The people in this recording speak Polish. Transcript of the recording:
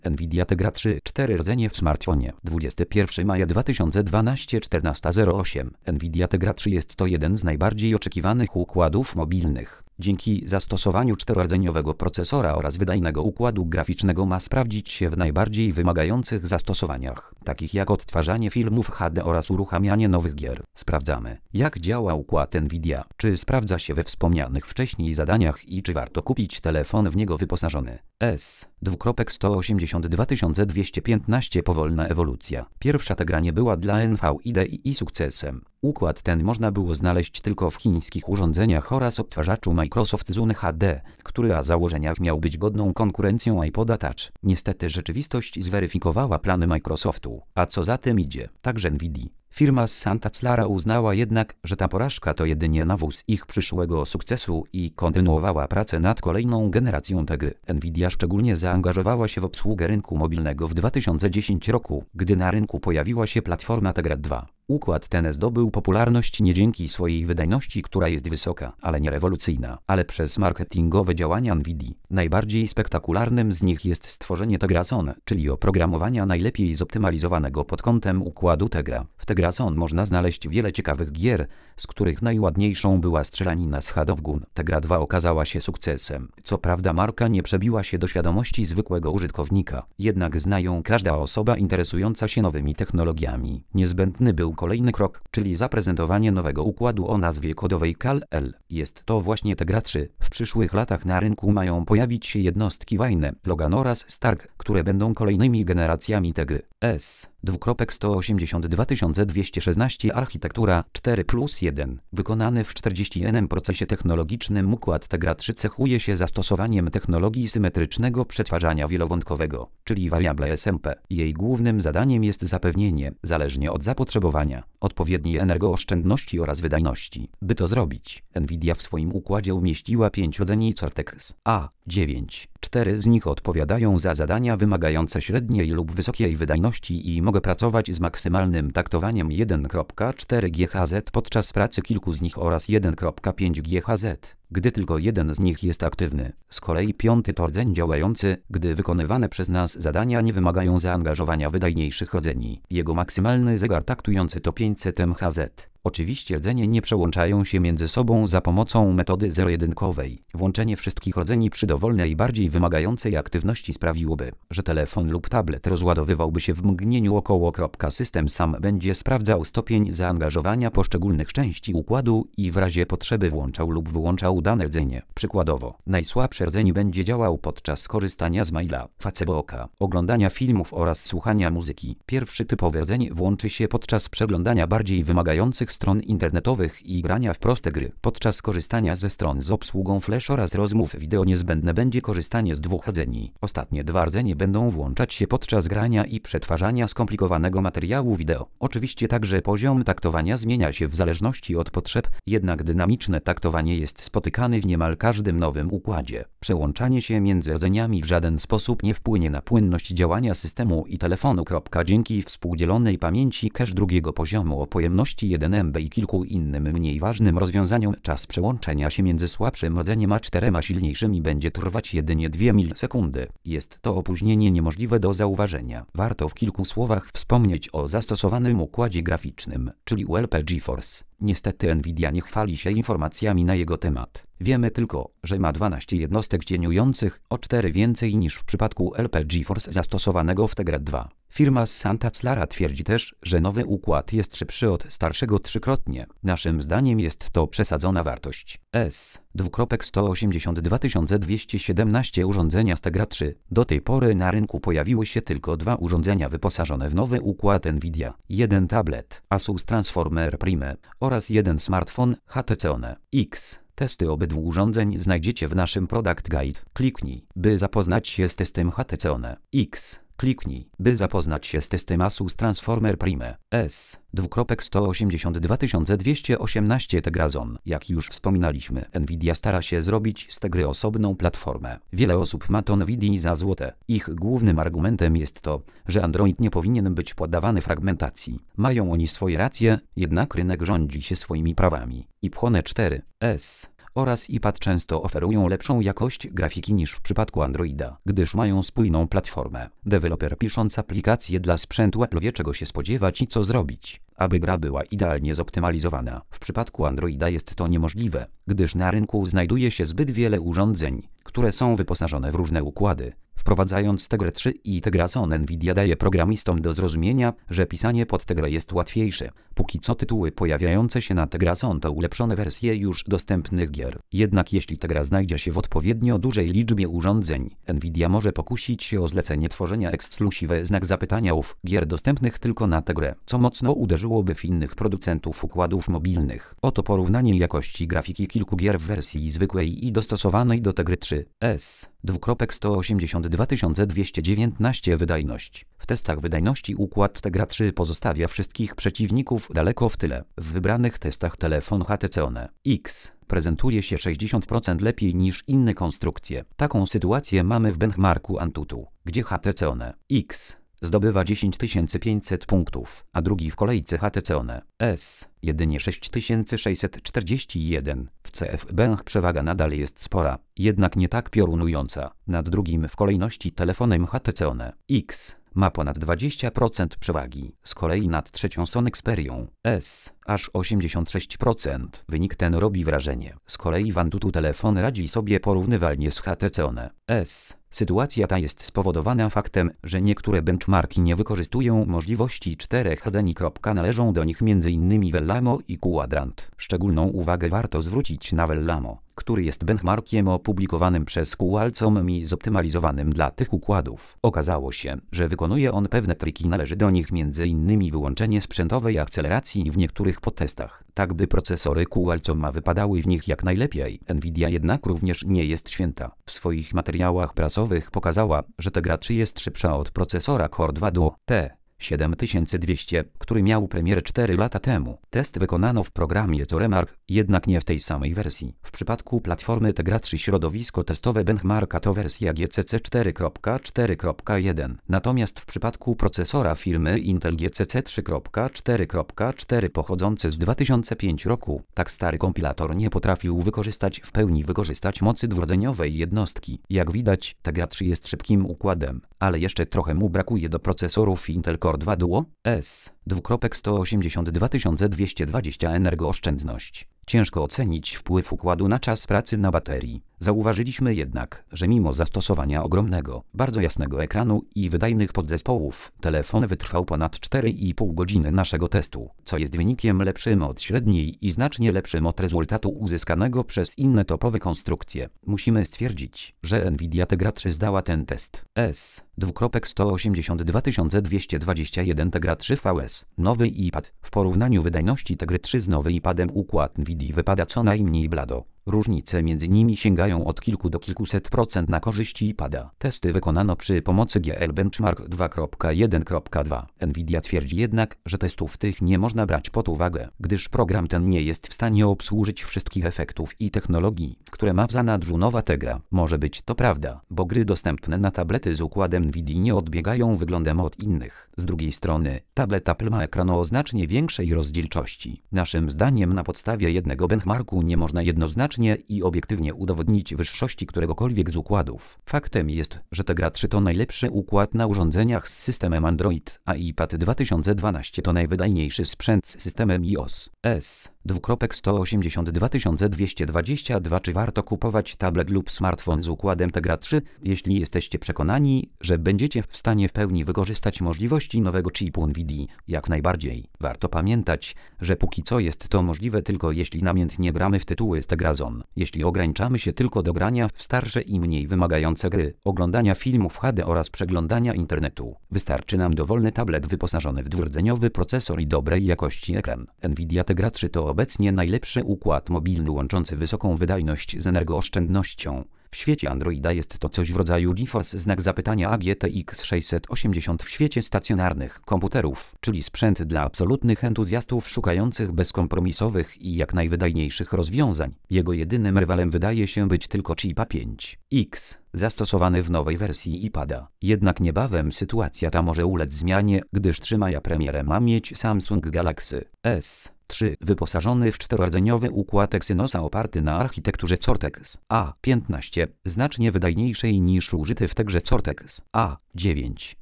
Nvidia Tegra 3 4 rdzenie w smartfonie. 21 maja 2012 14:08. Nvidia Tegra 3 jest to jeden z najbardziej oczekiwanych układów mobilnych. Dzięki zastosowaniu czterordzeniowego procesora oraz wydajnego układu graficznego ma sprawdzić się w najbardziej wymagających zastosowaniach, takich jak odtwarzanie filmów HD oraz uruchamianie nowych gier. Sprawdzamy, jak działa układ Nvidia, czy sprawdza się we wspomnianych wcześniej zadaniach i czy warto kupić telefon w niego wyposażony. S:182 powolna ewolucja. Pierwsza Tegra nie była dla NVIDIA sukcesem. Układ ten można było znaleźć tylko w chińskich urządzeniach oraz odtwarzaczu Microsoft Zune HD, który na założeniach miał być godną konkurencją iPoda Touch. Niestety rzeczywistość zweryfikowała plany Microsoftu, a co za tym idzie, także Nvidia. Firma z Santa Clara uznała jednak, że ta porażka to jedynie nawóz ich przyszłego sukcesu i kontynuowała pracę nad kolejną generacją Tegry. Nvidia szczególnie zaangażowała się w obsługę rynku mobilnego w 2010 roku, gdy na rynku pojawiła się platforma Tegra 2. Układ ten zdobył popularność nie dzięki swojej wydajności, która jest wysoka, ale nie rewolucyjna, ale przez marketingowe działania Nvidii. Najbardziej spektakularnym z nich jest stworzenie Tegra Zone, czyli oprogramowania najlepiej zoptymalizowanego pod kątem układu Tegra. W Tegra Zone można znaleźć wiele ciekawych gier, z których najładniejszą była strzelanina z Shadow of Gun. Tegra 2 okazała się sukcesem. Co prawda marka nie przebiła się do świadomości zwykłego użytkownika, jednak zna ją każda osoba interesująca się nowymi technologiami. Niezbędny był kolejny krok, czyli zaprezentowanie nowego układu o nazwie kodowej Kal-El. Jest to właśnie Tegra 3. W przyszłych latach na rynku mają pojawić się jednostki Wayne, Logan oraz Stark, które będą kolejnymi generacjami Tegry. S:182 architektura 4+1. Wykonany w 40nm procesie technologicznym układ Tegra 3 cechuje się zastosowaniem technologii symetrycznego przetwarzania wielowątkowego, czyli variable SMP. Jej głównym zadaniem jest zapewnienie, zależnie od zapotrzebowania, odpowiedniej energooszczędności oraz wydajności. By to zrobić, Nvidia w swoim układzie umieściła 5 rdzeni Cortex A9. 4 z nich odpowiadają za zadania wymagające średniej lub wysokiej wydajności i mogę pracować z maksymalnym taktowaniem 1.4 GHz podczas pracy kilku z nich oraz 1.5 GHz, gdy tylko jeden z nich jest aktywny. Z kolei 5 to rdzeń działający, gdy wykonywane przez nas zadania nie wymagają zaangażowania wydajniejszych rdzeni. Jego maksymalny zegar taktujący to 500 MHz. Oczywiście rdzenie nie przełączają się między sobą za pomocą metody zero-jedynkowej. Włączenie wszystkich rdzeni przy dowolnej, bardziej wymagającej aktywności sprawiłoby, że telefon lub tablet rozładowywałby się w mgnieniu około. System sam będzie sprawdzał stopień zaangażowania poszczególnych części układu i w razie potrzeby włączał lub wyłączał dane rdzenie. Przykładowo, najsłabszy rdzeń będzie działał podczas korzystania z maila, Facebooka, oglądania filmów oraz słuchania muzyki. Pierwszy typowy rdzeń włączy się podczas przeglądania bardziej wymagających stron internetowych i grania w proste gry. Podczas korzystania ze stron z obsługą flash oraz rozmów wideo niezbędne będzie korzystanie z 2 rdzeni. Ostatnie 2 rdzenie będą włączać się podczas grania i przetwarzania skomplikowanego materiału wideo. Oczywiście także poziom taktowania zmienia się w zależności od potrzeb, jednak dynamiczne taktowanie jest spotykane w niemal każdym nowym układzie. Przełączanie się między rdzeniami w żaden sposób nie wpłynie na płynność działania systemu i telefonu. Dzięki współdzielonej pamięci cache drugiego poziomu o pojemności 1 MB i kilku innym mniej ważnym rozwiązaniom czas przełączenia się między słabszym rdzeniem a 4 silniejszymi będzie trwać jedynie 2 milisekundy. Jest to opóźnienie niemożliwe do zauważenia. Warto w kilku słowach wspomnieć o zastosowanym układzie graficznym, czyli ULP GeForce. Niestety Nvidia nie chwali się informacjami na jego temat. Wiemy tylko, że ma 12 jednostek cieniujących, o 4 więcej niż w przypadku LP GeForce zastosowanego w Tegra 2. Firma z Santa Clara twierdzi też, że nowy układ jest szybszy od starszego trzykrotnie. Naszym zdaniem jest to przesadzona wartość. S:182 urządzenia z Tegra 3. Do tej pory na rynku pojawiły się tylko 2 urządzenia wyposażone w nowy układ Nvidia. Jeden tablet Asus Transformer Prime oraz jeden smartfon HTC One X. Testy obydwu urządzeń znajdziecie w naszym Product Guide. Kliknij, by zapoznać się z testem HTC One X. Kliknij, by zapoznać się z testem Asus Transformer Prime. S:182 Tegra Zone. Jak już wspominaliśmy, Nvidia stara się zrobić z Tegry osobną platformę. Wiele osób ma to Nvidii za złote. Ich głównym argumentem jest to, że Android nie powinien być poddawany fragmentacji. Mają oni swoje racje, jednak rynek rządzi się swoimi prawami. iPhone 4 S. oraz iPad często oferują lepszą jakość grafiki niż w przypadku Androida, gdyż mają spójną platformę. Deweloper pisząc aplikację dla sprzętu Apple wie, czego się spodziewać i co zrobić, aby gra była idealnie zoptymalizowana. W przypadku Androida jest to niemożliwe, gdyż na rynku znajduje się zbyt wiele urządzeń, które są wyposażone w różne układy. Wprowadzając Tegrę 3 i Tegrason, Nvidia daje programistom do zrozumienia, że pisanie pod Tegrę jest łatwiejsze. Póki co tytuły pojawiające się na Tegrason to ulepszone wersje już dostępnych gier. Jednak jeśli Tegra znajdzie się w odpowiednio dużej liczbie urządzeń, Nvidia może pokusić się o zlecenie tworzenia ekskluzywy znak zapytania gier dostępnych tylko na Tegrę, co mocno uderzyłoby w innych producentów układów mobilnych. Oto porównanie jakości grafiki kilku gier w wersji zwykłej i dostosowanej do Tegry 3S. 18219 wydajność. W testach wydajności układ Tegra 3 pozostawia wszystkich przeciwników daleko w tyle. W wybranych testach telefon HTC One X prezentuje się 60% lepiej niż inne konstrukcje. Taką sytuację mamy w benchmarku Antutu, gdzie HTC One X zdobywa 10500 punktów, a drugi w kolejce HTC One S jedynie 6641. W CF Bench przewaga nadal jest spora, jednak nie tak piorunująca. Nad drugim w kolejności telefonem HTC One X ma ponad 20% przewagi. Z kolei nad trzecią Sony Xperią S aż 86%. Wynik ten robi wrażenie. Z kolei w Antutu telefon radzi sobie porównywalnie z HTC One S. Sytuacja ta jest spowodowana faktem, że niektóre benchmarki nie wykorzystują możliwości 4 rdzeni. Należą do nich m.in. Vellamo i Quadrant. Szczególną uwagę warto zwrócić na Vellamo, który jest benchmarkiem opublikowanym przez Qualcomm i zoptymalizowanym dla tych układów. Okazało się, że wykonuje on pewne triki, należy do nich m.in. wyłączenie sprzętowej akceleracji w niektórych podtestach, tak by procesory Qualcomma wypadały w nich jak najlepiej. Nvidia jednak również nie jest święta. W swoich materiałach prasowych pokazała, że Tegra 3 jest szybsza od procesora Core 2 Duo T7200, który miał premierę 4 lata temu. Test wykonano w programie CoreMark, jednak nie w tej samej wersji. W przypadku platformy Tegra 3 środowisko testowe benchmarka to wersja GCC 4.4.1. Natomiast w przypadku procesora firmy Intel GCC 3.4.4 pochodzący z 2005 roku, tak stary kompilator nie potrafił w pełni wykorzystać mocy dwurdzeniowej jednostki. Jak widać, Tegra 3 jest szybkim układem, ale jeszcze trochę mu brakuje do procesorów Intel Core 2 Duo S. 18220 energooszczędność. Ciężko ocenić wpływ układu na czas pracy na baterii. Zauważyliśmy jednak, że mimo zastosowania ogromnego, bardzo jasnego ekranu i wydajnych podzespołów, telefon wytrwał ponad 4,5 godziny naszego testu, co jest wynikiem lepszym od średniej i znacznie lepszym od rezultatu uzyskanego przez inne topowe konstrukcje. Musimy stwierdzić, że Nvidia Tegra 3 zdała ten test. S. 18221 Tegra 3 VS. Nowy iPad. W porównaniu wydajności Tegry 3 z nowym iPadem układ Nvidia wypada co najmniej blado. Różnice między nimi sięgają od kilku do kilkuset procent na korzyść iPada. Testy wykonano przy pomocy GL Benchmark 2.1.2. Nvidia twierdzi jednak, że testów tych nie można brać pod uwagę, gdyż program ten nie jest w stanie obsłużyć wszystkich efektów i technologii, które ma w zanadrzu nowa Tegra. Może być to prawda, bo gry dostępne na tablety z układem Nvidia nie odbiegają wyglądem od innych. Z drugiej strony, tablet Apple ma ekran o znacznie większej rozdzielczości. Naszym zdaniem na podstawie jednego benchmarku nie można jednoznacznie i obiektywnie udowodnić wyższości któregokolwiek z układów. Faktem jest, że Tegra 3 to najlepszy układ na urządzeniach z systemem Android, a iPad 2012 to najwydajniejszy sprzęt z systemem iOS. S. 18222. Czy warto kupować tablet lub smartfon z układem Tegra 3? Jeśli jesteście przekonani, że będziecie w stanie w pełni wykorzystać możliwości nowego chipu Nvidia, jak najbardziej. Warto pamiętać, że póki co jest to możliwe tylko jeśli namiętnie gramy w tytuły z Tegrazon. Jeśli ograniczamy się tylko do grania w starsze i mniej wymagające gry, oglądania filmów HD oraz przeglądania internetu, wystarczy nam dowolny tablet wyposażony w dwurdzeniowy procesor i dobrej jakości ekran. Nvidia Tegra 3 to obecnie najlepszy układ mobilny łączący wysoką wydajność z energooszczędnością. W świecie Androida jest to coś w rodzaju GeForce znak zapytania GTX 680 w świecie stacjonarnych komputerów, czyli sprzęt dla absolutnych entuzjastów szukających bezkompromisowych i jak najwydajniejszych rozwiązań. Jego jedynym rywalem wydaje się być tylko chip A5X, zastosowany w nowej wersji iPada. Jednak niebawem sytuacja ta może ulec zmianie, gdyż premierę ma mieć Samsung Galaxy S. 3. Wyposażony w czterorodzeniowy układ Exynosa oparty na architekturze Cortex A15, znacznie wydajniejszej niż użyty w tej grze Cortex A9.